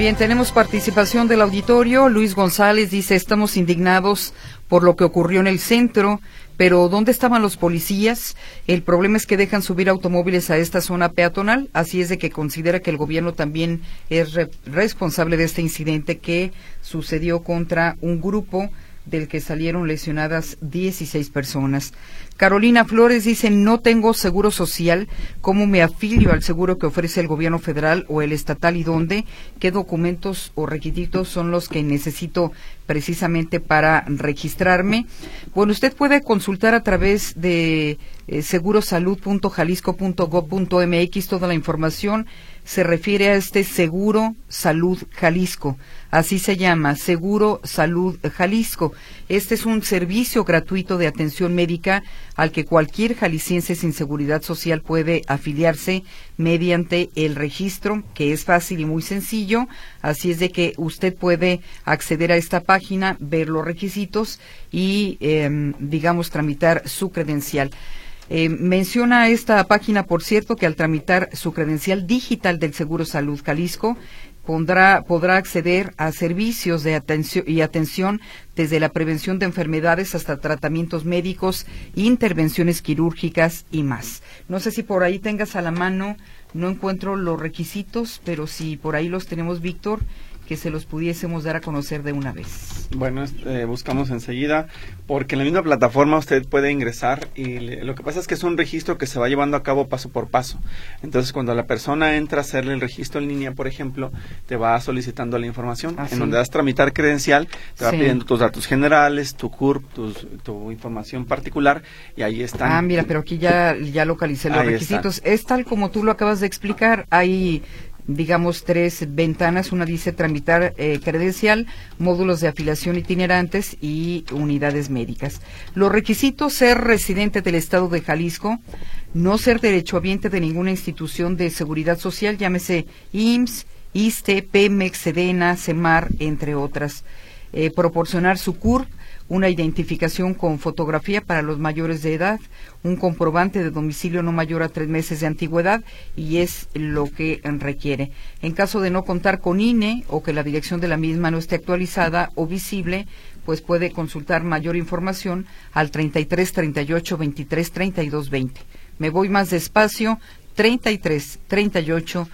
Bien, tenemos participación del auditorio. Luis González dice, estamos indignados por lo que ocurrió en el centro, pero ¿dónde estaban los policías? El problema es que dejan subir automóviles a esta zona peatonal, así es de que considera que el gobierno también es responsable de este incidente que sucedió contra un grupo del que salieron lesionadas 16 personas. Carolina Flores dice, no tengo seguro social, ¿cómo me afilio al seguro que ofrece el gobierno federal o el estatal y dónde? ¿Qué documentos o requisitos son los que necesito precisamente para registrarme? Bueno, usted puede consultar a través de segurosalud.jalisco.gov.mx toda la información. Se refiere a este Seguro Salud Jalisco, así se llama, Seguro Salud Jalisco. Este es un servicio gratuito de atención médica al que cualquier jalisciense sin seguridad social puede afiliarse mediante el registro, que es fácil y muy sencillo, así es de que usted puede acceder a esta página, ver los requisitos y, tramitar su credencial. Menciona esta página, por cierto, que al tramitar su credencial digital del Seguro Salud Jalisco podrá acceder a servicios de atención desde la prevención de enfermedades hasta tratamientos médicos, intervenciones quirúrgicas y más. No sé si por ahí tengas a la mano, no encuentro los requisitos, pero si por ahí los tenemos, Víctor, que se los pudiésemos dar a conocer de una vez. Bueno, buscamos enseguida, porque en la misma plataforma usted puede ingresar y lo que pasa es que es un registro que se va llevando a cabo paso por paso. Entonces, cuando la persona entra a hacerle el registro en línea, por ejemplo, te va solicitando la información. En donde das tramitar credencial, te va pidiendo tus datos generales, tu CURP, tu información particular, y ahí están. Ah, mira, pero aquí ya localicé los requisitos. Están. Es tal como tú lo acabas de explicar, hay tres ventanas. Una dice tramitar credencial, módulos de afiliación itinerantes y unidades médicas. Los requisitos: ser residente del estado de Jalisco, no ser derechohabiente de ninguna institución de seguridad social, llámese IMSS, ISSSTE, Pemex, Sedena, Semar, entre otras. Proporcionar su CURP, una identificación con fotografía para los mayores de edad, un comprobante de domicilio no mayor a 3 meses de antigüedad, y es lo que requiere. En caso de no contar con INE o que la dirección de la misma no esté actualizada o visible, pues puede consultar mayor información al 33 38 23 32 20. Me voy más despacio, 33 38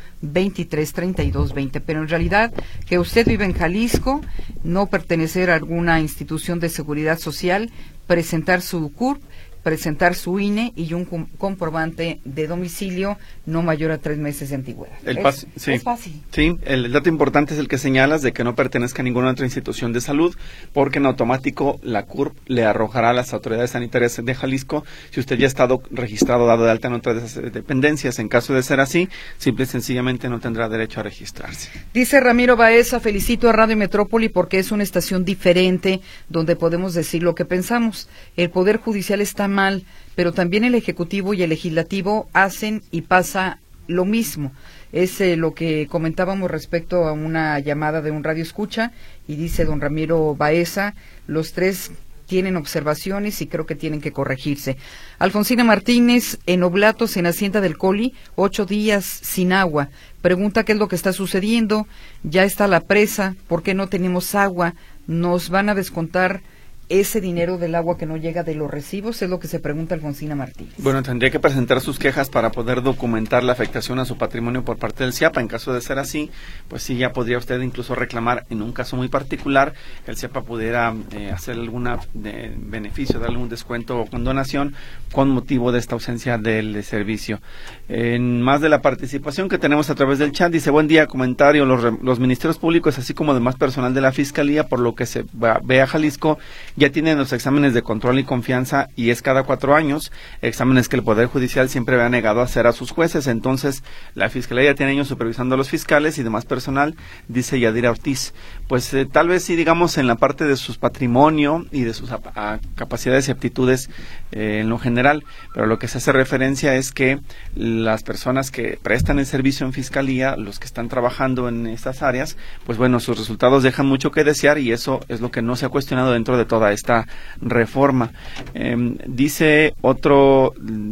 23 32 20, pero en realidad que usted vive en Jalisco, no pertenecer a alguna institución de seguridad social, presentar su CURP, presentar su INE y un comprobante de domicilio no mayor a 3 meses de antigüedad. Es fácil. Sí, el dato importante es el que señalas de que no pertenezca a ninguna otra institución de salud, porque en automático la CURP le arrojará a las autoridades sanitarias de Jalisco si usted ya ha estado registrado, dado de alta en otra de esas dependencias. En caso de ser así, simple y sencillamente no tendrá derecho a registrarse. Dice Ramiro Baeza, felicito a Radio Metrópoli porque es una estación diferente donde podemos decir lo que pensamos. El Poder Judicial está mal, pero también el Ejecutivo y el Legislativo hacen y pasa lo mismo. Es lo que comentábamos respecto a una llamada de un radio escucha, y dice don Ramiro Baeza, los tres tienen observaciones y creo que tienen que corregirse. Alfonsina Martínez, en Oblatos, en Hacienda del Coli, 8 días sin agua. Pregunta qué es lo que está sucediendo. Ya está la presa, ¿por qué no tenemos agua? ¿Nos van a descontar ese dinero del agua que no llega de los recibos? Es lo que se pregunta Alfonsina Martínez. Bueno, tendría que presentar sus quejas para poder documentar la afectación a su patrimonio por parte del CIAPA. En caso de ser así, pues sí, ya podría usted incluso reclamar, en un caso muy particular, que el CIAPA pudiera hacer algún beneficio, darle un descuento o condonación con motivo de esta ausencia del servicio. En más de la participación que tenemos a través del chat, dice, buen día, comentario, los ministerios públicos, así como demás personal de la Fiscalía, por lo que se ve a Jalisco, ya tienen los exámenes de control y confianza, y es cada 4 años, exámenes que el Poder Judicial siempre ha negado a hacer a sus jueces. Entonces, la Fiscalía ya tiene años supervisando a los fiscales y demás personal, dice Yadira Ortiz. Pues tal vez sí, digamos, en la parte de su patrimonio y de sus capacidades y aptitudes en lo general, pero lo que se hace referencia es que las personas que prestan el servicio en Fiscalía, los que están trabajando en estas áreas, pues bueno, sus resultados dejan mucho que desear, y eso es lo que no se ha cuestionado dentro de toda esta reforma. Dice otro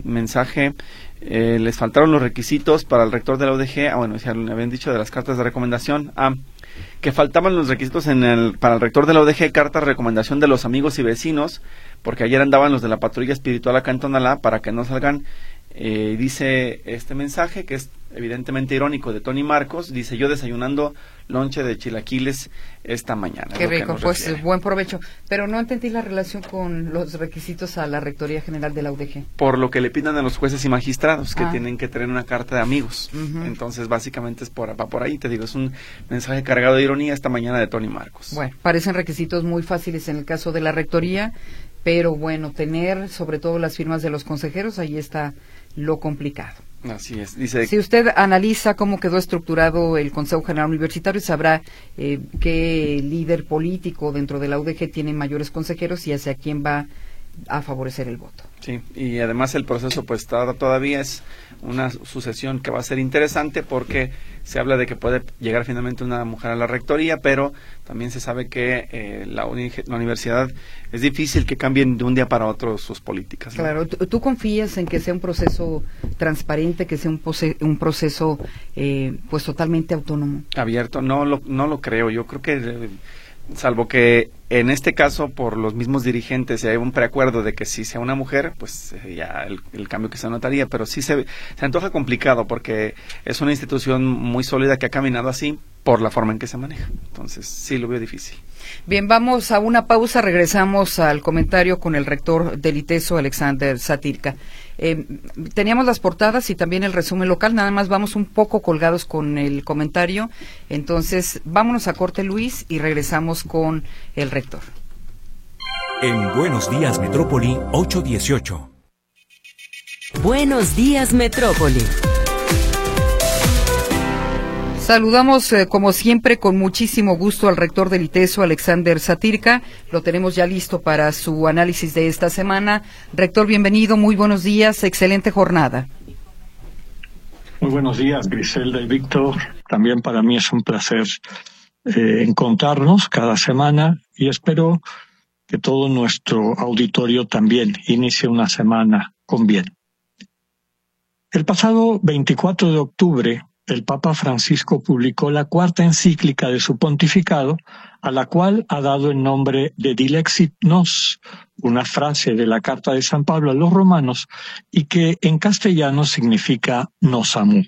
mensaje, les faltaron los requisitos para el rector de la UDG. Bueno, ya le habían dicho de las cartas de recomendación. Que faltaban los requisitos para el rector de la UDG, carta de recomendación de los amigos y vecinos, porque ayer andaban los de la patrulla espiritual acá en Tonalá para que no salgan. Dice este mensaje, que es evidentemente irónico, de Tony Marcos, dice: yo desayunando lonche de chilaquiles esta mañana. Qué rico, pues buen provecho. Pero no entendí la relación con los requisitos a la Rectoría General de la UDG. Por lo que le pidan a los jueces y magistrados, que tienen que tener una carta de amigos. Entonces, básicamente va por ahí, te digo, es un mensaje cargado de ironía esta mañana de Tony Marcos. Bueno, parecen requisitos muy fáciles en el caso de la Rectoría, pero bueno, tener sobre todo las firmas de los consejeros, ahí está lo complicado. Así es. Dice: si usted analiza cómo quedó estructurado el Consejo General Universitario, sabrá qué líder político dentro de la UDG tiene mayores consejeros y hacia quién va a favorecer el voto. Sí, y además el proceso pues todavía es una sucesión que va a ser interesante, porque se habla de que puede llegar finalmente una mujer a la rectoría, pero también se sabe que la universidad es difícil que cambien de un día para otro sus políticas, ¿no? Claro, ¿tú confías en que sea un proceso transparente, que sea un proceso pues totalmente autónomo? Abierto, no lo creo. Yo creo que salvo que en este caso por los mismos dirigentes hay un preacuerdo de que si sea una mujer, pues ya el cambio que se notaría, pero sí se antoja complicado, porque es una institución muy sólida que ha caminado así por la forma en que se maneja. Entonces sí lo veo difícil. Bien, vamos a una pausa, regresamos al comentario con el rector del ITESO, Alexander Satírka. Teníamos las portadas y también el resumen local, nada más vamos un poco colgados con el comentario, entonces vámonos a corte, Luis, y regresamos con el rector. En Buenos Días Metrópoli, 8:18. Buenos Días Metrópoli. Saludamos, como siempre, con muchísimo gusto al rector del ITESO, Alexander Satírka. Lo tenemos ya listo para su análisis de esta semana. Rector, bienvenido, muy buenos días, excelente jornada. Muy buenos días, Griselda y Víctor. También para mí es un placer encontrarnos cada semana, y espero que todo nuestro auditorio también inicie una semana con bien. El pasado 24 de octubre, el Papa Francisco publicó la cuarta encíclica de su pontificado, a la cual ha dado el nombre de Dilexit Nos, una frase de la carta de San Pablo a los romanos, y que en castellano significa Nos amó.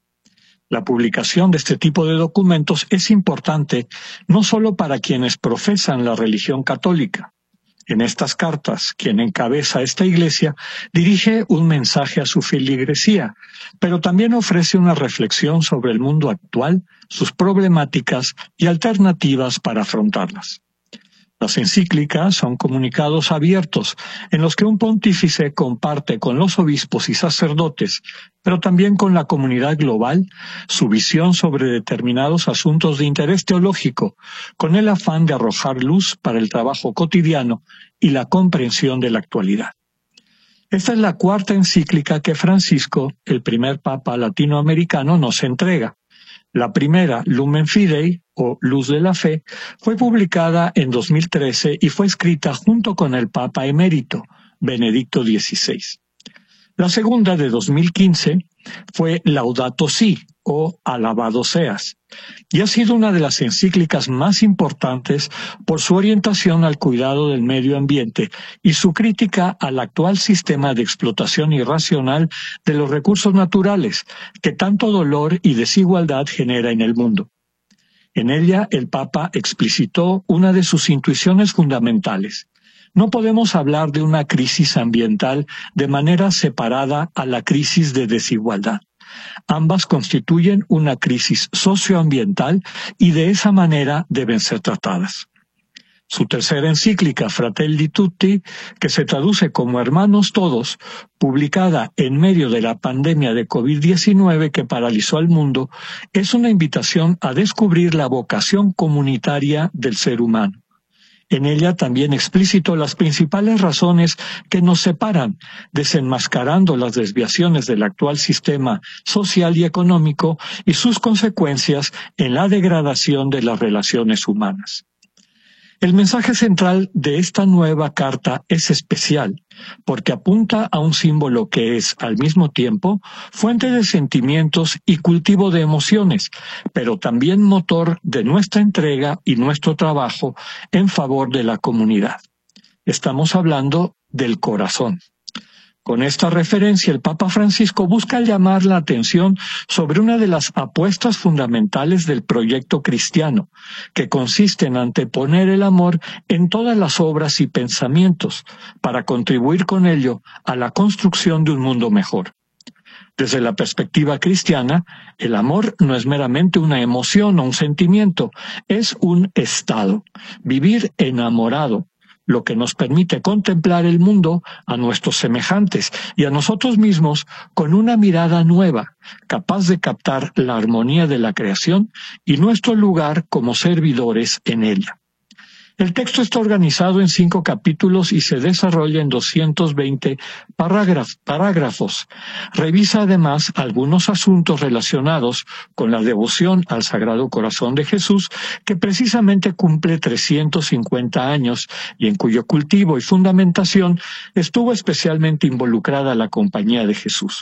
La publicación de este tipo de documentos es importante no solo para quienes profesan la religión católica. En estas cartas, quien encabeza esta iglesia dirige un mensaje a su feligresía, pero también ofrece una reflexión sobre el mundo actual, sus problemáticas y alternativas para afrontarlas. Las encíclicas son comunicados abiertos en los que un pontífice comparte con los obispos y sacerdotes, pero también con la comunidad global, su visión sobre determinados asuntos de interés teológico, con el afán de arrojar luz para el trabajo cotidiano y la comprensión de la actualidad. Esta es la cuarta encíclica que Francisco, el primer papa latinoamericano, nos entrega. La primera, Lumen Fidei, o Luz de la Fe, fue publicada en 2013 y fue escrita junto con el Papa emérito, Benedicto XVI. La segunda, de 2015, fue Laudato Si, o Alabado Seas, y ha sido una de las encíclicas más importantes por su orientación al cuidado del medio ambiente y su crítica al actual sistema de explotación irracional de los recursos naturales, que tanto dolor y desigualdad genera en el mundo. En ella, el Papa explicitó una de sus intuiciones fundamentales. No podemos hablar de una crisis ambiental de manera separada a la crisis de desigualdad. Ambas constituyen una crisis socioambiental y de esa manera deben ser tratadas. Su tercera encíclica, Fratelli Tutti, que se traduce como Hermanos Todos, publicada en medio de la pandemia de COVID-19 que paralizó al mundo, es una invitación a descubrir la vocación comunitaria del ser humano. En ella también explicitó las principales razones que nos separan, desenmascarando las desviaciones del actual sistema social y económico y sus consecuencias en la degradación de las relaciones humanas. El mensaje central de esta nueva carta es especial, porque apunta a un símbolo que es, al mismo tiempo, fuente de sentimientos y cultivo de emociones, pero también motor de nuestra entrega y nuestro trabajo en favor de la comunidad. Estamos hablando del corazón. Con esta referencia, el Papa Francisco busca llamar la atención sobre una de las apuestas fundamentales del proyecto cristiano, que consiste en anteponer el amor en todas las obras y pensamientos, para contribuir con ello a la construcción de un mundo mejor. Desde la perspectiva cristiana, el amor no es meramente una emoción o un sentimiento, es un estado, vivir enamorado, lo que nos permite contemplar el mundo, a nuestros semejantes y a nosotros mismos con una mirada nueva, capaz de captar la armonía de la creación y nuestro lugar como servidores en ella. El texto está organizado en 5 capítulos y se desarrolla en 220 parágrafos. Revisa además algunos asuntos relacionados con la devoción al Sagrado Corazón de Jesús, que precisamente cumple 350 años y en cuyo cultivo y fundamentación estuvo especialmente involucrada la Compañía de Jesús.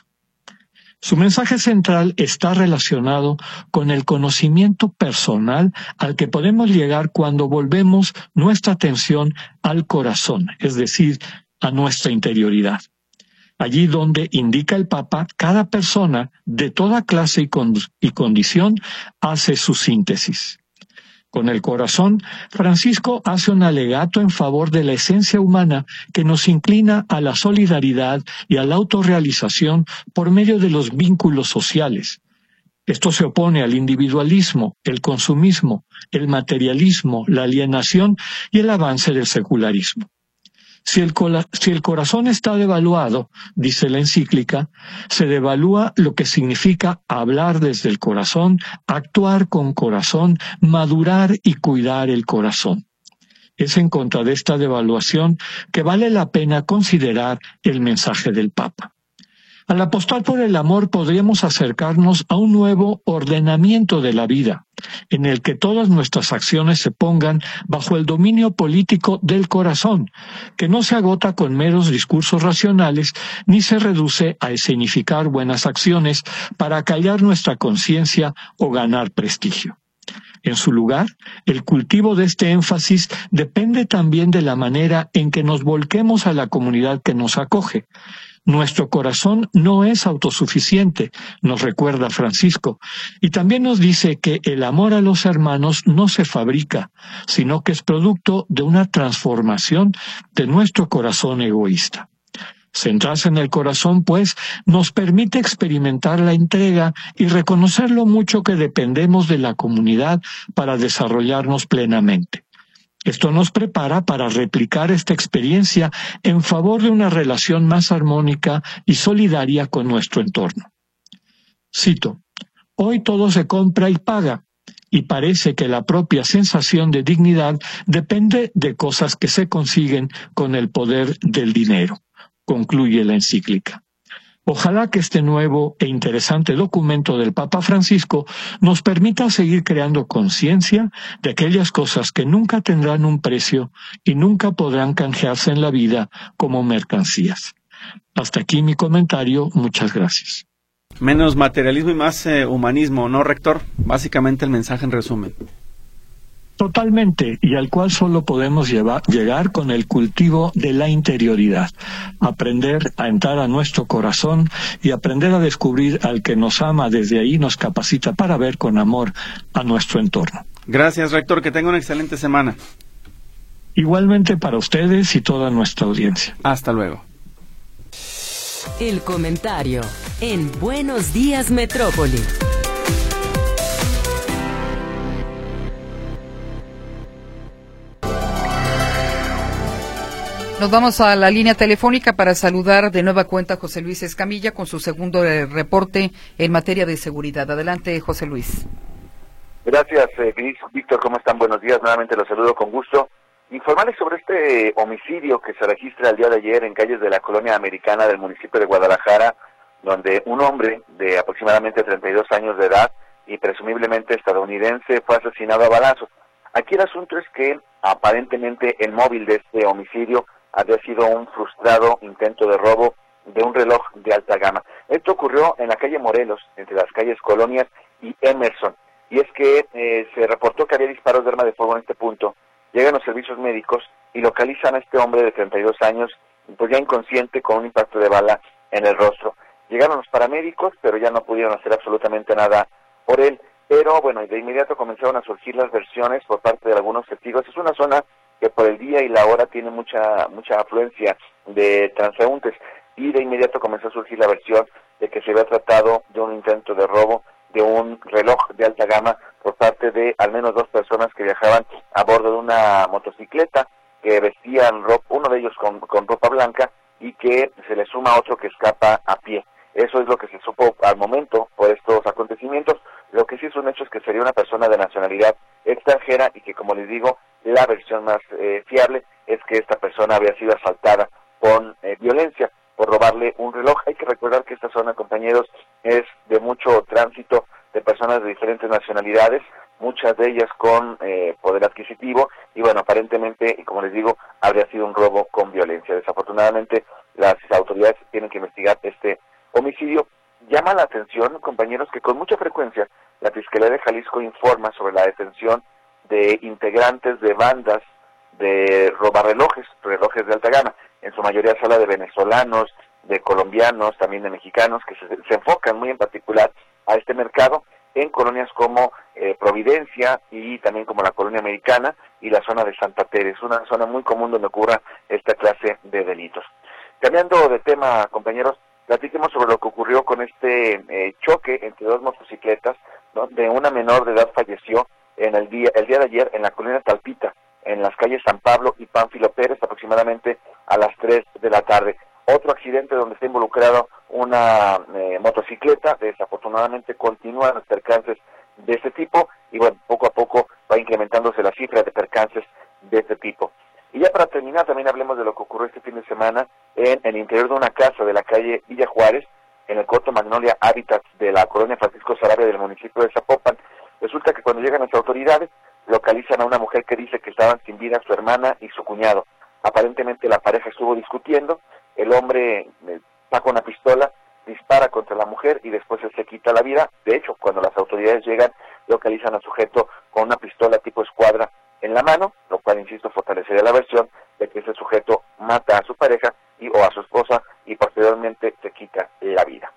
Su mensaje central está relacionado con el conocimiento personal al que podemos llegar cuando volvemos nuestra atención al corazón, es decir, a nuestra interioridad. Allí donde, indica el Papa, cada persona de toda clase y condición hace su síntesis. Con el corazón, Francisco hace un alegato en favor de la esencia humana que nos inclina a la solidaridad y a la autorrealización por medio de los vínculos sociales. Esto se opone al individualismo, el consumismo, el materialismo, la alienación y el avance del secularismo. Si el corazón está devaluado, dice la encíclica, se devalúa lo que significa hablar desde el corazón, actuar con corazón, madurar y cuidar el corazón. Es en contra de esta devaluación que vale la pena considerar el mensaje del Papa. Al apostar por el amor podríamos acercarnos a un nuevo ordenamiento de la vida, en el que todas nuestras acciones se pongan bajo el dominio político del corazón, que no se agota con meros discursos racionales ni se reduce a escenificar buenas acciones para acallar nuestra conciencia o ganar prestigio. En su lugar, el cultivo de este énfasis depende también de la manera en que nos volquemos a la comunidad que nos acoge. Nuestro corazón no es autosuficiente, nos recuerda Francisco, y también nos dice que el amor a los hermanos no se fabrica, sino que es producto de una transformación de nuestro corazón egoísta. Centrarse en el corazón, pues, nos permite experimentar la entrega y reconocer lo mucho que dependemos de la comunidad para desarrollarnos plenamente. Esto nos prepara para replicar esta experiencia en favor de una relación más armónica y solidaria con nuestro entorno. Cito: «Hoy todo se compra y paga, y parece que la propia sensación de dignidad depende de cosas que se consiguen con el poder del dinero», concluye la encíclica. Ojalá que este nuevo e interesante documento del Papa Francisco nos permita seguir creando conciencia de aquellas cosas que nunca tendrán un precio y nunca podrán canjearse en la vida como mercancías. Hasta aquí mi comentario. Muchas gracias. Menos materialismo y más humanismo, ¿no, rector? Básicamente el mensaje en resumen. Totalmente, y al cual solo podemos llegar con el cultivo de la interioridad, aprender a entrar a nuestro corazón y aprender a descubrir al que nos ama. Desde ahí nos capacita para ver con amor a nuestro entorno. Gracias, rector, que tenga una excelente semana. Igualmente para ustedes y toda nuestra audiencia. Hasta luego. El comentario en Buenos Días Metrópoli. Nos vamos a la línea telefónica para saludar de nueva cuenta a José Luis Escamilla con su segundo reporte en materia de seguridad. Adelante, José Luis. Gracias, Víctor. ¿Cómo están? Buenos días. Nuevamente los saludo con gusto. Informarles sobre este homicidio que se registra el día de ayer en calles de la colonia americana del municipio de Guadalajara, donde un hombre de aproximadamente 32 años de edad y presumiblemente estadounidense fue asesinado a balazos. Aquí el asunto es que aparentemente el móvil de este homicidio había sido un frustrado intento de robo de un reloj de alta gama. Esto ocurrió en la calle Morelos, entre las calles Colonias y Emerson. Y es que se reportó que había disparos de arma de fuego en este punto. Llegan los servicios médicos y localizan a este hombre de 32 años, pues ya inconsciente, con un impacto de bala en el rostro. Llegaron los paramédicos, pero ya no pudieron hacer absolutamente nada por él. Pero bueno, de inmediato comenzaron a surgir las versiones por parte de algunos testigos. Es una zona que por el día y la hora tiene mucha afluencia de transeúntes, y de inmediato comenzó a surgir la versión de que se había tratado de un intento de robo de un reloj de alta gama por parte de al menos 2 personas que viajaban a bordo de una motocicleta, que vestían uno de ellos con ropa blanca, y que se le suma otro que escapa a pie. Eso es lo que se supo al momento por estos acontecimientos. Lo que sí es un hecho es que sería una persona de nacionalidad extranjera, y que, como les digo, la versión más fiable es que esta persona había sido asaltada con violencia por robarle un reloj. Hay que recordar que esta zona, compañeros, es de mucho tránsito de personas de diferentes nacionalidades, muchas de ellas con poder adquisitivo, y bueno, aparentemente, y como les digo, habría sido un robo con violencia. Desafortunadamente, las autoridades tienen que investigar este homicidio. Llama la atención, compañeros, que con mucha frecuencia la Fiscalía de Jalisco informa sobre la detención de integrantes de bandas de robarrelojes, relojes de alta gama. En su mayoría se habla de venezolanos, de colombianos, también de mexicanos, que se enfocan muy en particular a este mercado en colonias como Providencia, y también como la Colonia Americana y la zona de Santa Teresa, una zona muy común donde ocurra esta clase de delitos. Cambiando de tema, compañeros, platiquemos sobre lo que ocurrió con este choque entre 2 motocicletas, donde una menor de edad falleció el día de ayer en la colonia Talpita, en las calles San Pablo y Pánfilo Pérez, aproximadamente a las 3 de la tarde. Otro accidente donde está involucrado una motocicleta. Desafortunadamente continúan los percances de este tipo, y bueno, poco a poco va incrementándose la cifra de percances de este tipo. Y ya para terminar, también hablemos de lo que ocurrió este fin de semana en el interior de una casa de la calle Villa Juárez, en el Coto Magnolia Habitats de la colonia Francisco Sarabia del municipio de Zapopan. Resulta que cuando llegan las autoridades, localizan a una mujer que dice que estaban sin vida su hermana y su cuñado. Aparentemente la pareja estuvo discutiendo, el hombre saca una pistola, dispara contra la mujer y después él se quita la vida. De hecho, cuando las autoridades llegan, localizan al sujeto con una pistola tipo escuadra en la mano, lo cual, insisto, fortalecería la versión de que ese sujeto mata a su pareja o a su esposa y posteriormente se quita la vida.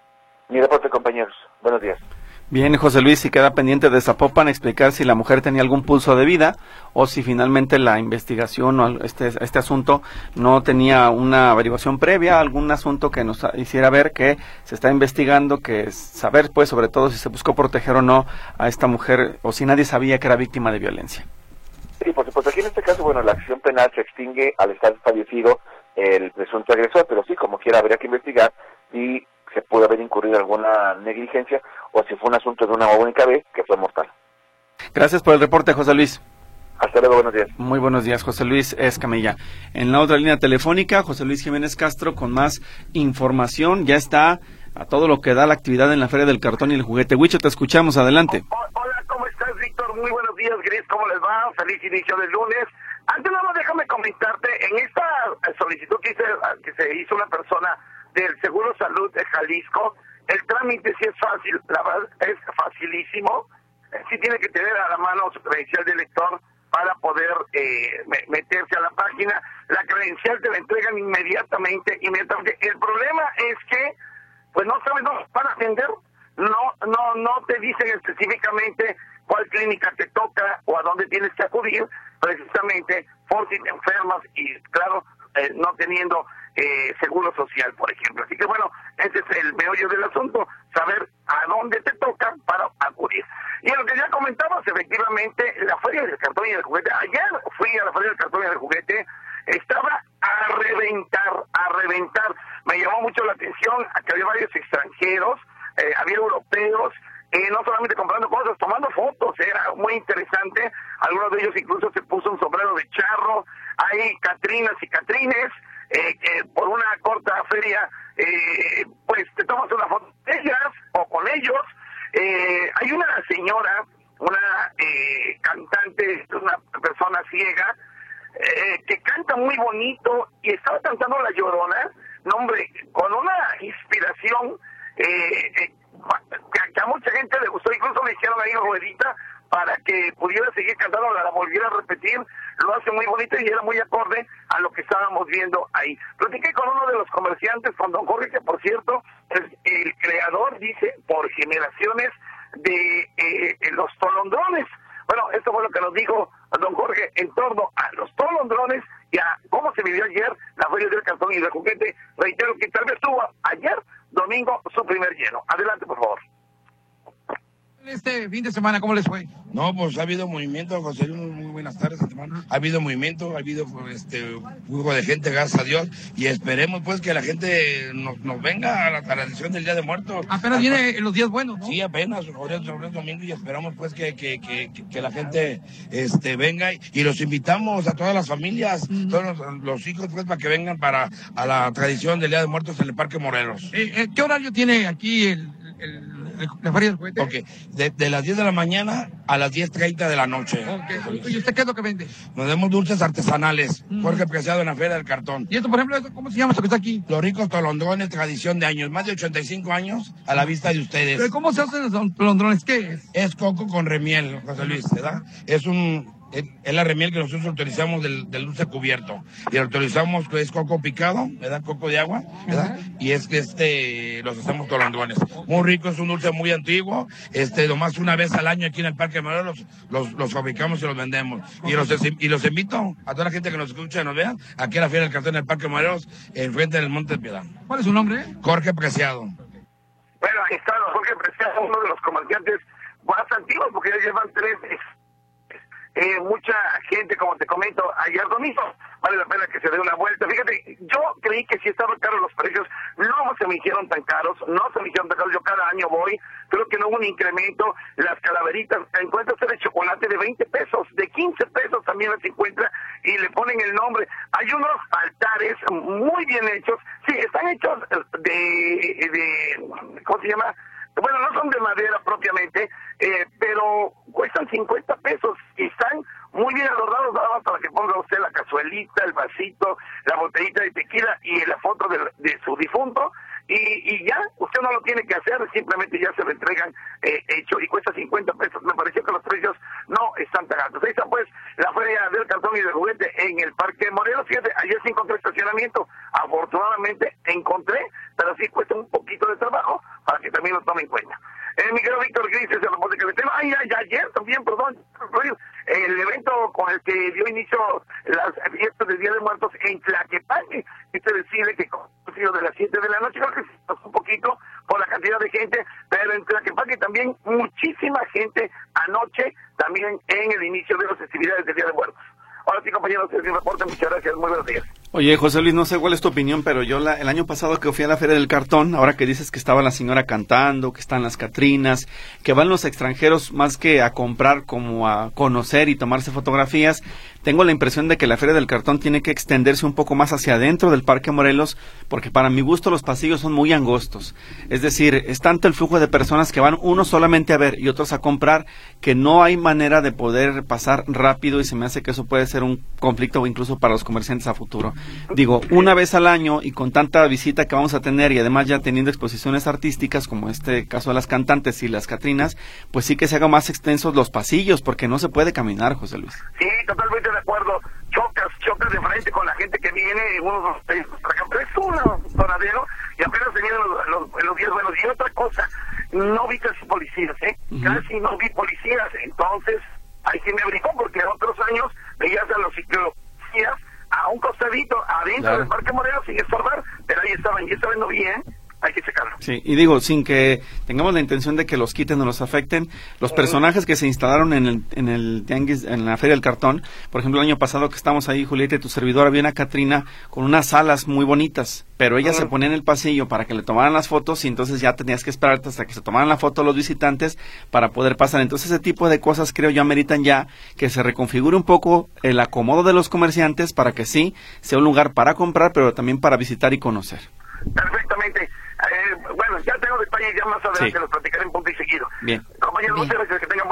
Mi reporte, compañeros. Buenos días. Bien, José Luis, si queda pendiente de Zapopan explicar si la mujer tenía algún pulso de vida o si finalmente la investigación o este asunto no tenía una averiguación previa, algún asunto que nos hiciera ver que se está investigando, que saber pues sobre todo si se buscó proteger o no a esta mujer o si nadie sabía que era víctima de violencia. Sí, por supuesto. Aquí en este caso, bueno, la acción penal se extingue al estar fallecido el presunto agresor, pero sí, como quiera, habría que investigar si se pudo haber incurrido alguna negligencia o si fue un asunto de una única vez que fue mortal. Gracias por el reporte, José Luis. Hasta luego, buenos días. Muy buenos días, José Luis Escamilla. En la otra línea telefónica, José Luis Jiménez Castro con más información. Ya está a todo lo que da la actividad en la Feria del Cartón y el Juguete. Huicho, te escuchamos, adelante. Hola, ¿cómo estás, Víctor? Muy buenos días, Gris, ¿cómo les va? Feliz inicio del lunes. Antes nada más déjame comentarte, en esta solicitud que se hizo una persona del Seguro Salud de Jalisco, el trámite sí es fácil, la verdad es facilísimo. Sí tiene que tener a la mano su credencial de lector para poder meterse a la página. La credencial te la entregan inmediatamente. El problema es que pues no sabes dónde van a atender, no te dicen específicamente cuál clínica te toca o a dónde tienes que acudir, precisamente por si te enfermas y claro, no teniendo seguro social, por ejemplo. Así que bueno, ese es el meollo del asunto, saber a dónde te toca para acudir. Y en lo que ya comentabas, efectivamente, la Feria del Cartón y del Juguete, ayer fui a la Feria del Cartón y del Juguete, estaba a reventar. Me llamó mucho la atención que había varios extranjeros, había europeos, no solamente comprando cosas, tomando fotos, era muy interesante. Algunos de ellos incluso se puso un sombrero de charro. Hay catrinas y catrines, que por una corta feria, pues te tomas una foto de ellas o con ellos. Hay una señora, una cantante, ciega, que canta muy bonito, y estaba cantando La Llorona, no hombre, con una inspiración que a mucha gente le gustó, incluso le hicieron ahí ruedita para que pudiera seguir cantando, la volviera a repetir, lo hace muy bonito y era muy acorde a lo que estábamos viendo ahí. Platiqué con uno de los comerciantes, con don Jorge, que por cierto es el creador, dice, por generaciones de los tolondrones. Bueno, esto fue lo que nos dijo don Jorge en torno a los tolondrones y a cómo se vivió ayer la Feria del Cartón y del Juguete. Reitero que tal vez tuvo ayer, domingo, su primer lleno. Adelante, por favor. Este fin de semana, ¿cómo les fue? No, pues ha habido movimiento, José Luis, muy buenas tardes, hermano. Ha habido movimiento, ha habido flujo de gente, gracias a Dios, y esperemos pues que la gente nos venga a la tradición del Día de Muertos. Apenas viene los días buenos, ¿no? Sí, apenas, sobre el domingo, y esperamos pues que la gente venga, y los invitamos a todas las familias, todos los hijos pues para que vengan a la tradición del Día de Muertos en el Parque Morelos. ¿Qué horario tiene aquí la Feria del Juguete? Ok, de las 10 de la mañana a las 10:30 de la noche. Okay. ¿Y usted qué es lo que vende? Nos damos dulces artesanales, Jorge Preciado en la Feria del Cartón. ¿Y esto, por ejemplo, cómo se llama esto que está aquí? Los ricos tolondrones, tradición de años, más de 85 años a la vista de ustedes. ¿Pero cómo se hacen los tolondrones? ¿Qué es? Es coco con remiel, José Luis, ¿verdad? Es la remiel que nosotros autorizamos del dulce cubierto. Y autorizamos que es coco picado, ¿verdad? Coco de agua, ¿verdad? Y es que los hacemos tolondrones. Muy rico, es un dulce muy antiguo. Nomás una vez al año aquí en el Parque Morelos los fabricamos y los vendemos. Y los invito a toda la gente que nos escucha y nos vea aquí en la Feria del Cartón en el Parque Morelos, enfrente del Monte de Piedad. ¿Cuál es su nombre? Jorge Preciado. Bueno, ahí está Jorge Preciado, uno de los comerciantes más antiguos, porque ya llevan 3 meses. Mucha gente, como te comento, ayer domingo, vale la pena que se dé una vuelta. Fíjate, yo creí que si estaban caros los precios, no se me hicieron tan caros, yo cada año voy, creo que no hubo un incremento. Las calaveritas, encuentras de chocolate de 20 pesos, de 15 pesos también las encuentra, y le ponen el nombre. Hay unos altares muy bien hechos, sí, están hechos de ¿cómo se llama? Bueno, no son de madera propiamente, pero cuestan 50 pesos y están muy bien adornados, nada más para que ponga usted la cazuelita, el vasito, la botellita de tequila y la foto de su difunto, y ya, usted no lo tiene que hacer, simplemente ya se lo entregan hecho, y cuesta 50 pesos. Me pareció que los precios no están tan altos. Ahí está pues la Feria del Cartón y del Juguete en el Parque Morelos. Fíjate, ayer sí encontré estacionamiento, afortunadamente encontré, pero sí cuesta un poquito de trabajo para que también lo tome en cuenta. Mi querido Víctor Gris, ese reporte que le tengo. Ayer también, perdón, el evento con el que dio inicio las fiestas del Día de Muertos en Tlaquepaque. Decirle que de las 7 de la noche, creo que se pasó un poquito por la cantidad de gente, pero en Tlaquepaque también muchísima gente anoche, también en el inicio de las festividades del Día de Muertos. Ahora sí, compañeros, es mi reporte. Muchas gracias. Muy buenos días. Oye, José Luis, no sé cuál es tu opinión, pero yo el año pasado que fui a la Feria del Cartón, ahora que dices que estaba la señora cantando, que están las Catrinas, que van los extranjeros más que a comprar como a conocer y tomarse fotografías, tengo la impresión de que la Feria del Cartón tiene que extenderse un poco más hacia adentro del Parque Morelos, porque para mi gusto los pasillos son muy angostos. Es decir, es tanto el flujo de personas que van unos solamente a ver y otros a comprar, que no hay manera de poder pasar rápido, y se me hace que eso puede ser un conflicto incluso para los comerciantes a futuro. Digo, una vez al año y con tanta visita que vamos a tener, y además ya teniendo exposiciones artísticas como este caso de las cantantes y las Catrinas, pues sí que se hagan más extensos los pasillos, porque no se puede caminar, José Luis. Sí, totalmente de acuerdo. Chocas de frente con la gente que viene, unos es un paradero, y apenas se vienen los días buenos. Y otra cosa, no vi casi policías, casi no vi policías. Entonces, ahí sí me brincó, porque en otros años veías a los policías a un costadito, adentro del Parque Morelos, sin estorbar, pero ahí estaban, y esta vez no vi, hay que checarlo. Sí, y digo, sin que tengamos la intención de que los quiten o los afecten, los personajes que se instalaron en el tianguis, en la Feria del Cartón, por ejemplo, el año pasado que estábamos ahí, Julieta y tu servidor, había una Catrina con unas alas muy bonitas, pero ella se ponía en el pasillo para que le tomaran las fotos, y entonces ya tenías que esperarte hasta que se tomaran la foto los visitantes para poder pasar. Entonces ese tipo de cosas creo yo ameritan ya que se reconfigure un poco el acomodo de los comerciantes para que sí sea un lugar para comprar, pero también para visitar y conocer. Perfectamente. Bueno, ya tengo detalles, ya más adelante los platicaré en punto y seguido. Bien. Compañeros, muchas gracias, que tengan buen lunes.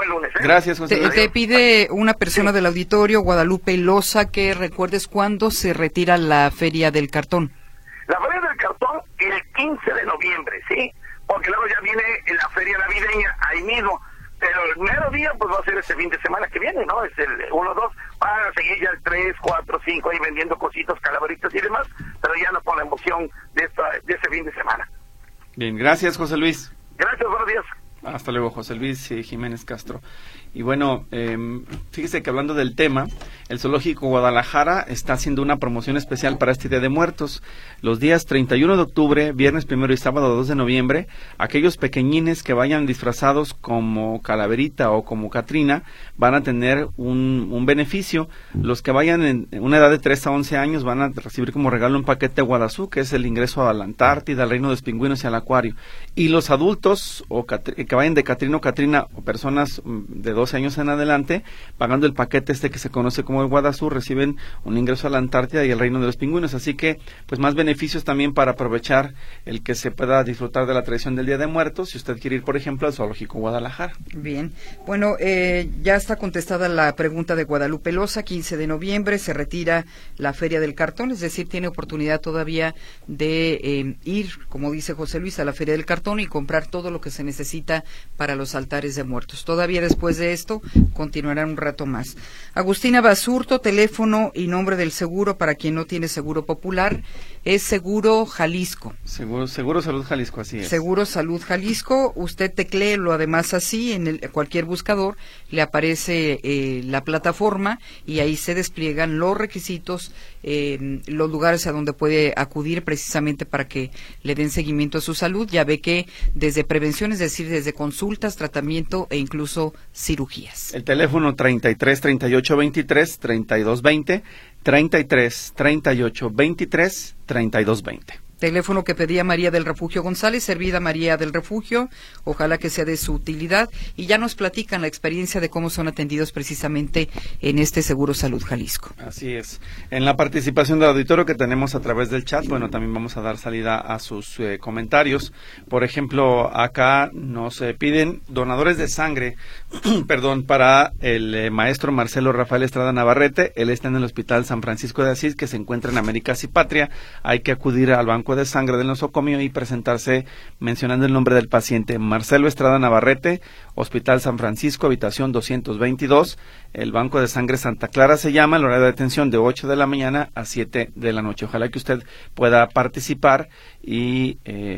Gracias, José Luis. Te pide una persona del auditorio, Guadalupe Loza, que recuerdes cuándo se retira la Feria del Cartón. La Feria del Cartón el 15 de noviembre, ¿sí? Porque luego ya viene la Feria Navideña ahí mismo. Pero el mero día, pues va a ser este fin de semana que viene, ¿no? Es el 1, 2, van a seguir ya el 3, 4, 5 ahí vendiendo cositos, calaveritas y demás, pero ya no con la emoción de ese fin de semana. Bien, gracias, José Luis. Gracias, buenos días. Hasta luego, José Luis Jiménez Castro. Y bueno, fíjese que hablando del tema, el Zoológico Guadalajara está haciendo una promoción especial para este Día de Muertos. Los días 31 de octubre, viernes 1 y sábado 2 de noviembre, aquellos pequeñines que vayan disfrazados como Calaverita o como Catrina van a tener un beneficio. Los que vayan en una edad de 3 a 11 años van a recibir como regalo un paquete Guadazú, que es el ingreso a la Antártida, al Reino de los Pingüinos y al Acuario. Y los adultos que vayan de Catrina o Catrina o personas de 12 años en adelante, pagando el paquete que se conoce como el Guadazú, reciben un ingreso a la Antártida y el Reino de los Pingüinos. Así que, pues más beneficios también para aprovechar el que se pueda disfrutar de la tradición del Día de Muertos, si usted quiere ir, por ejemplo, al Zoológico Guadalajara. Bien, bueno, ya está contestada la pregunta de Guadalupe Loza. 15 de noviembre se retira la Feria del Cartón, es decir, tiene oportunidad todavía de ir, como dice José Luis, a la Feria del Cartón y comprar todo lo que se necesita para los altares de muertos. Todavía después de esto continuarán un rato más. Agustina Basurto, teléfono y nombre del seguro para quien no tiene seguro popular, es Seguro Jalisco. Seguro Salud Jalisco, así es. Seguro Salud Jalisco, usted tecléelo además así, en cualquier buscador le aparece la plataforma y ahí se despliegan los requisitos, los lugares a donde puede acudir precisamente para que le den seguimiento a su salud. Ya ve que desde prevención, es decir, desde consultas, tratamiento e incluso cirugías. El teléfono 33 38 23 32 20, 33 38 23 32 20. Teléfono que pedía María del Refugio González, servida María del Refugio, ojalá que sea de su utilidad, y ya nos platican la experiencia de cómo son atendidos precisamente en este Seguro Salud Jalisco. Así es. En la participación del auditorio que tenemos a través del chat, bueno, también vamos a dar salida a sus comentarios. Por ejemplo, acá nos piden donadores de sangre, para el maestro Marcelo Rafael Estrada Navarrete. Él está en el Hospital San Francisco de Asís, que se encuentra en Américas y Patria. Hay que acudir al banco de sangre del nosocomio y presentarse mencionando el nombre del paciente: Marcelo Estrada Navarrete, Hospital San Francisco, habitación 222, el banco de sangre Santa Clara se llama, el horario de atención de 8 de la mañana a 7 de la noche. Ojalá que usted pueda participar y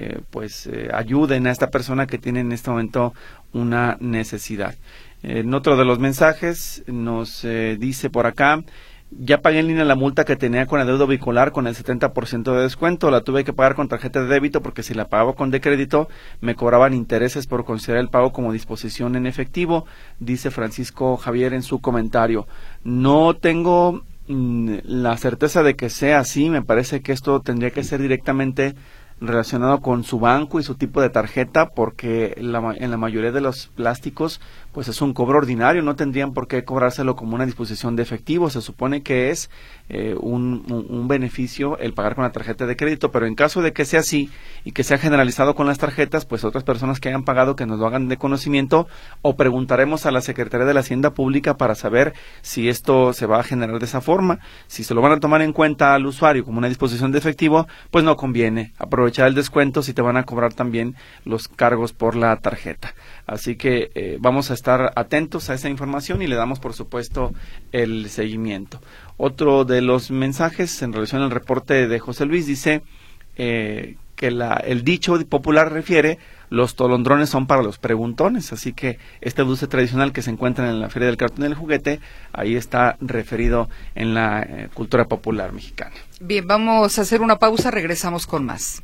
ayuden a esta persona que tiene en este momento una necesidad. En otro de los mensajes nos dice por acá: ya pagué en línea la multa que tenía con el deuda vehicular con el 70% de descuento. La tuve que pagar con tarjeta de débito porque si la pagaba con de crédito me cobraban intereses por considerar el pago como disposición en efectivo, dice Francisco Javier en su comentario. No tengo la certeza de que sea así. Me parece que esto tendría que ser directamente relacionado con su banco y su tipo de tarjeta, porque en la mayoría de los plásticos pues es un cobro ordinario, no tendrían por qué cobrárselo como una disposición de efectivo. Se supone que es un beneficio el pagar con la tarjeta de crédito, pero en caso de que sea así y que sea generalizado con las tarjetas, pues otras personas que hayan pagado que nos lo hagan de conocimiento, o preguntaremos a la Secretaría de la Hacienda Pública para saber si esto se va a generar de esa forma. Si se lo van a tomar en cuenta al usuario como una disposición de efectivo, pues no conviene aprovechar el descuento si te van a cobrar también los cargos por la tarjeta. Así que vamos a estar atentos a esa información y le damos, por supuesto, el seguimiento. Otro de los mensajes en relación al reporte de José Luis dice que el dicho popular refiere: los tolondrones son para los preguntones. Así que este dulce tradicional que se encuentra en la Feria del Cartón y del Juguete, ahí está referido en la cultura popular mexicana. Bien, vamos a hacer una pausa, regresamos con más.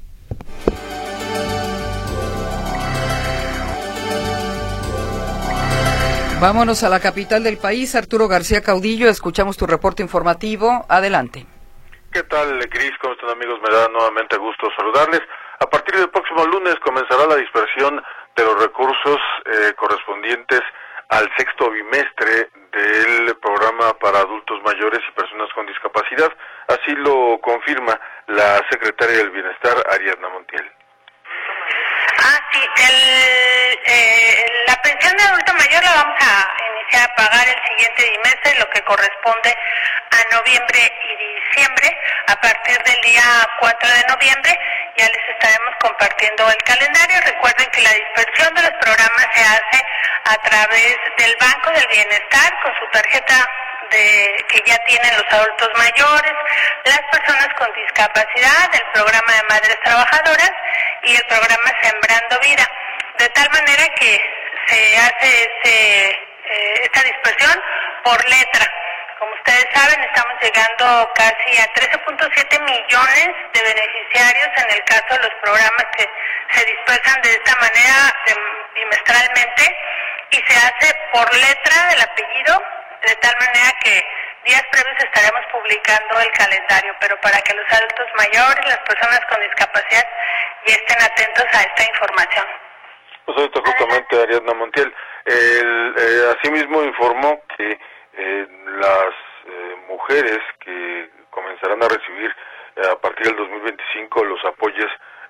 Vámonos a la capital del país. Arturo García Caudillo, escuchamos tu reporte informativo. Adelante. ¿Qué tal, Cris? ¿Cómo están, amigos? Me da nuevamente gusto saludarles. A partir del próximo lunes comenzará la dispersión de los recursos correspondientes al sexto bimestre del programa para adultos mayores y personas con discapacidad. Así lo confirma la secretaria del Bienestar, Ariadna Montiel. Sí, la pensión de adulto mayor la vamos a iniciar a pagar el siguiente bimestre, lo que corresponde a noviembre y diciembre. A partir del día 4 de noviembre ya les estaremos compartiendo el calendario. Recuerden que la dispersión de los programas se hace a través del Banco del Bienestar con su tarjeta que ya tienen los adultos mayores, las personas con discapacidad, el programa de madres trabajadoras y el programa Sembrando Vida, de tal manera que se hace esta dispersión por letra. Como ustedes saben, estamos llegando casi a 13.7 millones de beneficiarios en el caso de los programas que se dispersan de esta manera bimestralmente, y se hace por letra del apellido, de tal manera que días previos estaremos publicando el calendario, pero para que los adultos mayores, las personas con discapacidad, ya estén atentos a esta información. Pues ahorita justamente Ariadna Montiel, asimismo informó que las mujeres que comenzarán a recibir a partir del 2025 los apoyos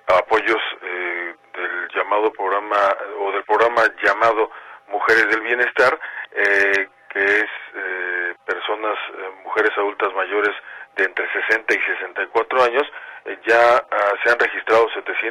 del llamado programa o del programa llamado Mujeres del Bienestar, que es mujeres adultas mayores de entre 60 y 64 años, ya se han registrado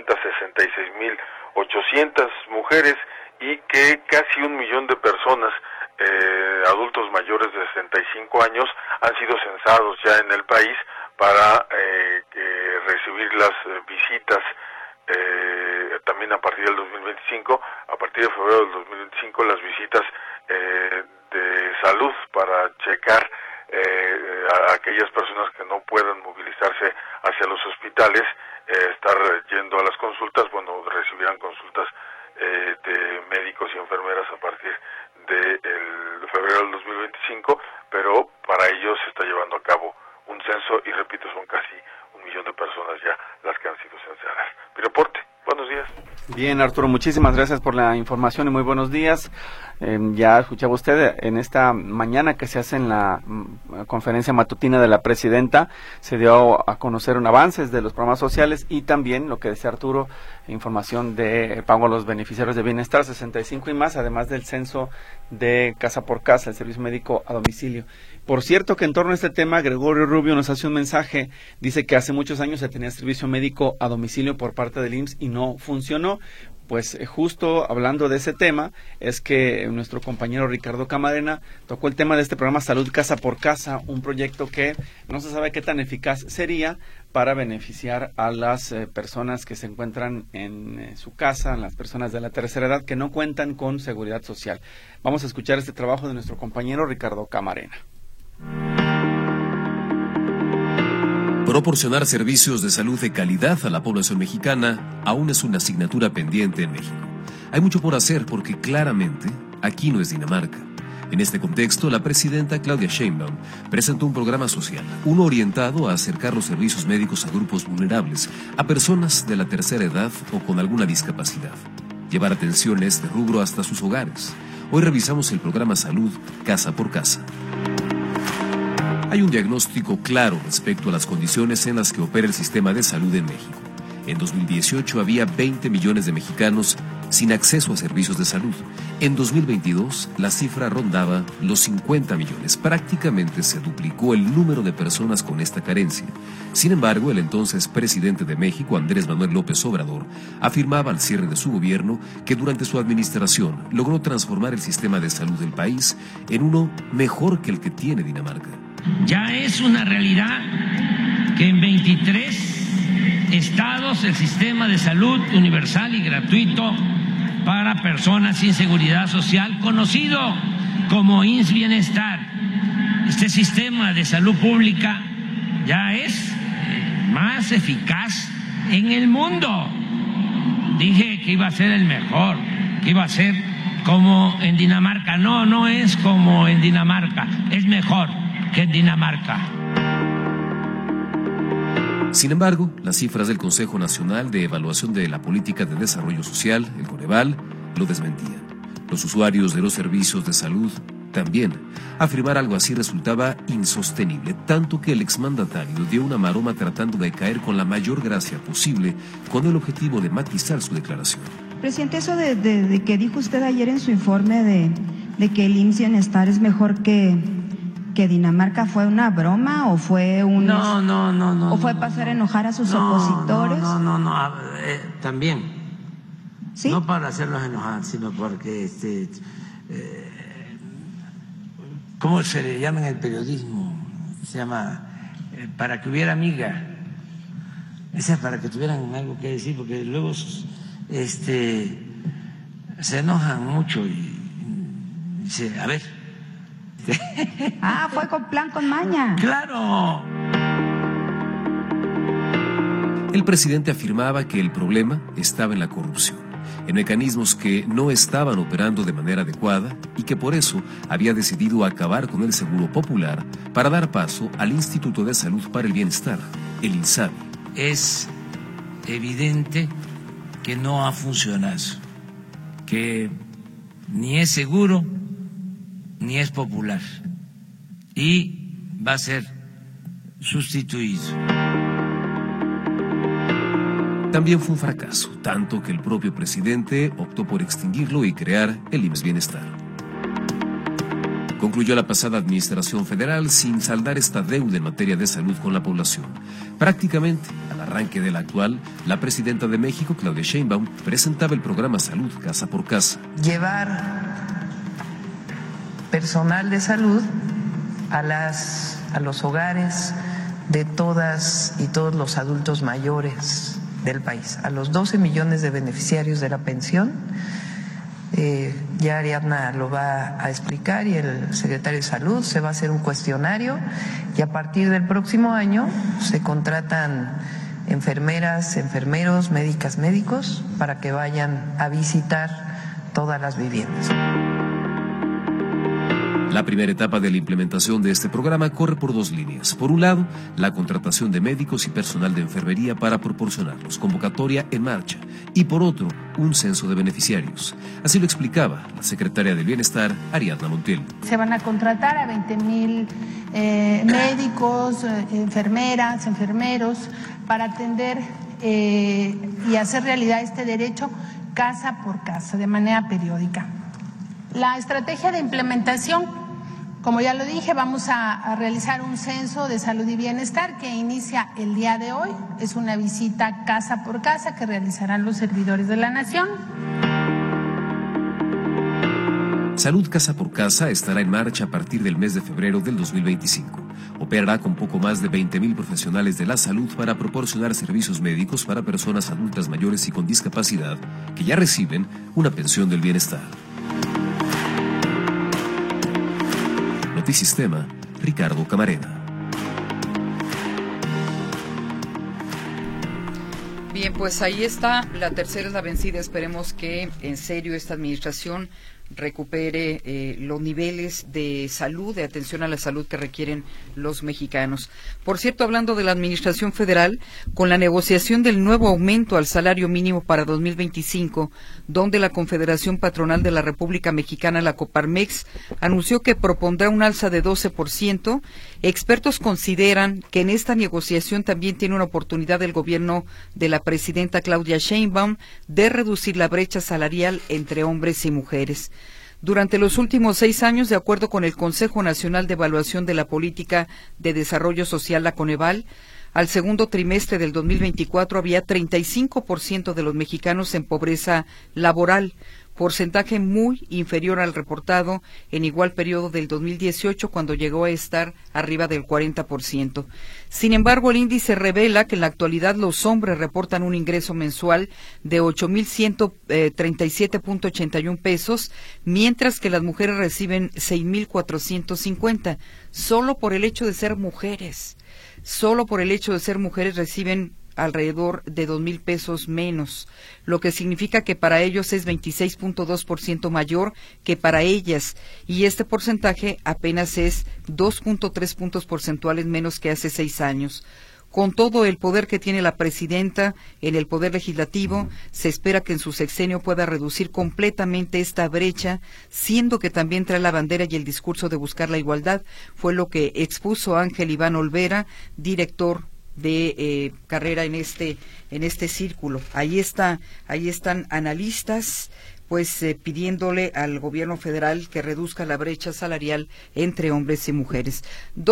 766.800 mujeres y que casi 1 millón de personas, adultos mayores de 65 años, han sido censados ya en el país para recibir las visitas también a partir del 2025, a partir de febrero del 2025, las visitas de salud para checar a aquellas personas que no puedan movilizarse hacia los hospitales, estar yendo a las consultas. Bueno, recibirán consultas de médicos y enfermeras a partir de febrero del 2025, pero para ello se está llevando a cabo un censo y repito, son casi 1 millón de personas ya las que han sido censadas. Mi reporte, buenos días. Bien, Arturo, muchísimas gracias por la información y muy buenos días. Ya escuchaba usted, en esta mañana que se hace en la conferencia matutina de la presidenta, se dio a conocer un avances de los programas sociales y también, lo que decía Arturo, información de pago a los beneficiarios de bienestar 65 y más, además del censo de casa por casa, el servicio médico a domicilio. Por cierto que en torno a este tema, Gregorio Rubio nos hace un mensaje, dice que hace muchos años se tenía servicio médico a domicilio por parte del IMSS y no funcionó. Pues justo hablando de ese tema, es que nuestro compañero Ricardo Camarena tocó el tema de este programa Salud Casa por Casa, un proyecto que no se sabe qué tan eficaz sería para beneficiar a las personas que se encuentran en su casa, las personas de la tercera edad que no cuentan con seguridad social. Vamos a escuchar este trabajo de nuestro compañero Ricardo Camarena. Proporcionar servicios de salud de calidad a la población mexicana aún es una asignatura pendiente en México. Hay mucho por hacer porque claramente aquí no es Dinamarca. En este contexto, la presidenta Claudia Sheinbaum presentó un programa social, uno orientado a acercar los servicios médicos a grupos vulnerables, a personas de la tercera edad o con alguna discapacidad. Llevar atenciones de rubro hasta sus hogares. Hoy revisamos el programa Salud Casa por Casa. Hay un diagnóstico claro respecto a las condiciones en las que opera el sistema de salud en México. En 2018 había 20 millones de mexicanos sin acceso a servicios de salud. En 2022 la cifra rondaba los 50 millones. Prácticamente se duplicó el número de personas con esta carencia. Sin embargo, el entonces presidente de México, Andrés Manuel López Obrador, afirmaba al cierre de su gobierno que durante su administración logró transformar el sistema de salud del país en uno mejor que el que tiene Dinamarca. Ya es una realidad que en 23 estados el sistema de salud universal y gratuito para personas sin seguridad social, conocido como IMSS Bienestar, este sistema de salud pública ya es más eficaz en el mundo. Dije que iba a ser el mejor, que iba a ser como en Dinamarca. No, no es como en Dinamarca, es mejor que en Dinamarca. Sin embargo, las cifras del Consejo Nacional de Evaluación de la Política de Desarrollo Social, el Coneval, lo desmentían. Los usuarios de los servicios de salud también. Afirmar algo así resultaba insostenible, tanto que el exmandatario dio una maroma tratando de caer con la mayor gracia posible con el objetivo de matizar su declaración. Presidente, eso de que dijo usted ayer en su informe de de que el IMSS Bienestar es mejor que Dinamarca, ¿fue una broma o fue un... No. ¿O fue para hacer enojar a sus opositores? No, también. ¿Sí? No para hacerlos enojar, sino porque, ¿cómo se le llama en el periodismo? Se llama, para que hubiera miga. Esa es para que tuvieran algo que decir, porque luego se enojan mucho y dice, a ver. Fue con plan, con maña. ¡Claro! El presidente afirmaba que el problema estaba en la corrupción, en mecanismos que no estaban operando de manera adecuada y que por eso había decidido acabar con el Seguro Popular para dar paso al Instituto de Salud para el Bienestar, el INSABI. Es evidente que no ha funcionado, que ni es seguro ni es popular y va a ser sustituido. También fue un fracaso, tanto que el propio presidente optó por extinguirlo y crear el IMSS Bienestar. Concluyó la pasada administración federal sin saldar esta deuda en materia de salud con la población. Prácticamente, al arranque de la actual, la presidenta de México, Claudia Sheinbaum, presentaba el programa Salud Casa por Casa. Llevar personal de salud a los hogares de todas y todos los adultos mayores del país, a los 12 millones de beneficiarios de la pensión. Ya Ariadna lo va a explicar y el secretario de Salud, se va a hacer un cuestionario y a partir del próximo año se contratan enfermeras, enfermeros, médicas, médicos para que vayan a visitar todas las viviendas. La primera etapa de la implementación de este programa corre por dos líneas. Por un lado, la contratación de médicos y personal de enfermería para proporcionarlos, convocatoria en marcha. Y por otro, un censo de beneficiarios. Así lo explicaba la secretaria del Bienestar, Ariadna Montiel. Se van a contratar a 20,000 médicos, enfermeras, enfermeros, para atender y hacer realidad este derecho casa por casa, de manera periódica. La estrategia de implementación, como ya lo dije, vamos a realizar un censo de salud y bienestar que inicia el día de hoy. Es una visita casa por casa que realizarán los servidores de la Nación. Salud Casa por Casa estará en marcha a partir del mes de febrero del 2025. Operará con poco más de 20,000 profesionales de la salud para proporcionar servicios médicos para personas adultas mayores y con discapacidad que ya reciben una pensión del bienestar. Notisistema, Ricardo Camarena. Bien, pues ahí está, la tercera es la vencida. Esperemos que en serio esta administración recupere los niveles de salud, de atención a la salud que requieren los mexicanos. Por cierto, hablando de la Administración Federal, con la negociación del nuevo aumento al salario mínimo para 2025, donde la Confederación Patronal de la República Mexicana, la Coparmex, anunció que propondrá un alza de 12%, expertos consideran que en esta negociación también tiene una oportunidad el gobierno de la presidenta Claudia Sheinbaum de reducir la brecha salarial entre hombres y mujeres. Durante los últimos 6 años, de acuerdo con el Consejo Nacional de Evaluación de la Política de Desarrollo Social, la Coneval, al segundo trimestre del 2024 había 35% de los mexicanos en pobreza laboral, porcentaje muy inferior al reportado en igual periodo del 2018, cuando llegó a estar arriba del 40%. Sin embargo, el índice revela que en la actualidad los hombres reportan un ingreso mensual de 8,137.81 pesos, mientras que las mujeres reciben 6,450, solo por el hecho de ser mujeres. Solo por el hecho de ser mujeres reciben alrededor de 2,000 pesos menos, lo que significa que para ellos es 26.2% mayor que para ellas, y este porcentaje apenas es 2.3 puntos porcentuales menos que hace 6 años. Con todo el poder que tiene la presidenta en el poder legislativo, se espera que en su sexenio pueda reducir completamente esta brecha, siendo que también trae la bandera y el discurso de buscar la igualdad, fue lo que expuso Ángel Iván Olvera, director de carrera en este círculo. Ahí están analistas pues pidiéndole al gobierno federal que reduzca la brecha salarial entre hombres y mujeres.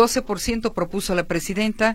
12% propuso la presidenta,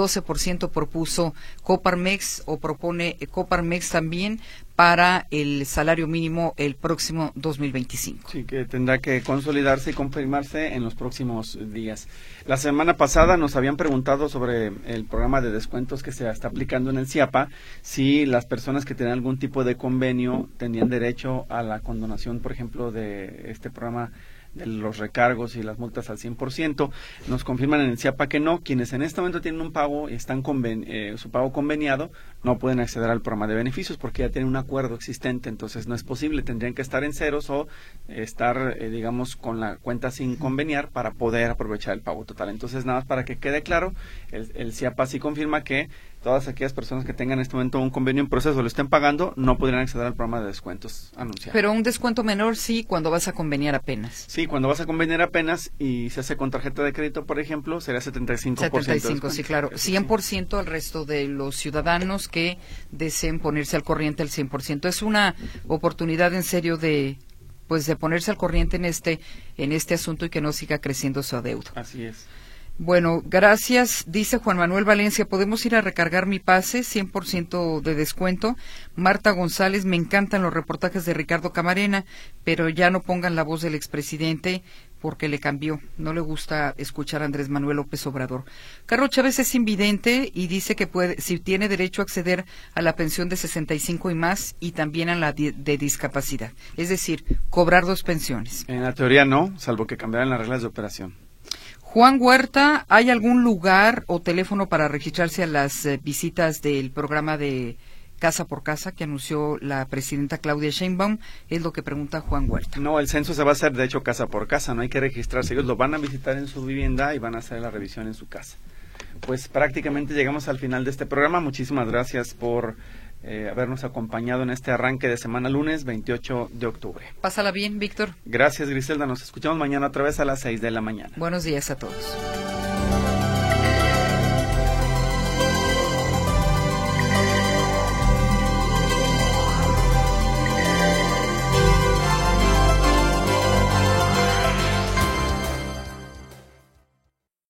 12% propuso Coparmex, o propone Coparmex también para el salario mínimo el próximo 2025. Sí, que tendrá que consolidarse y confirmarse en los próximos días. La semana pasada nos habían preguntado sobre el programa de descuentos que se está aplicando en el CIAPA, si las personas que tienen algún tipo de convenio tendrían derecho a la condonación, por ejemplo, de este programa de los recargos y las multas al 100%. Nos confirman en el CIAPA que no. Quienes en este momento tienen un pago y están su pago conveniado no pueden acceder al programa de beneficios porque ya tienen un acuerdo existente, entonces no es posible, tendrían que estar en ceros o estar, digamos, con la cuenta sin conveniar para poder aprovechar el pago total. Entonces, nada más para que quede claro, el CIAPA sí confirma que todas aquellas personas que tengan en este momento un convenio en proceso o lo estén pagando, no podrían acceder al programa de descuentos anunciado. Pero un descuento menor sí cuando vas a conveniar apenas. Sí, cuando vas a conveniar apenas y se hace con tarjeta de crédito, por ejemplo, sería 75%. 75, sí, claro. 100% al resto de los ciudadanos que deseen ponerse al corriente al 100%. Es una oportunidad en serio de ponerse al corriente en este asunto y que no siga creciendo su adeudo. Así es. Bueno, gracias. Dice Juan Manuel Valencia, ¿podemos ir a recargar mi pase? 100% de descuento. Marta González, me encantan los reportajes de Ricardo Camarena, pero ya no pongan la voz del expresidente porque le cambió. No le gusta escuchar a Andrés Manuel López Obrador. Carlos Chávez es invidente y dice que si tiene derecho a acceder a la pensión de 65 y más y también a la de discapacidad. Es decir, cobrar 2 pensiones. En la teoría no, salvo que cambiaran las reglas de operación. Juan Huerta, ¿hay algún lugar o teléfono para registrarse a las visitas del programa de Casa por Casa que anunció la presidenta Claudia Sheinbaum? Es lo que pregunta Juan Huerta. No, el censo se va a hacer, de hecho, casa por casa, no hay que registrarse. Ellos lo van a visitar en su vivienda y van a hacer la revisión en su casa. Pues prácticamente llegamos al final de este programa. Muchísimas gracias por habernos acompañado en este arranque de semana lunes 28 de octubre. Pásala bien, Víctor. Gracias, Griselda. Nos escuchamos mañana otra vez a las 6 de la mañana. Buenos días a todos.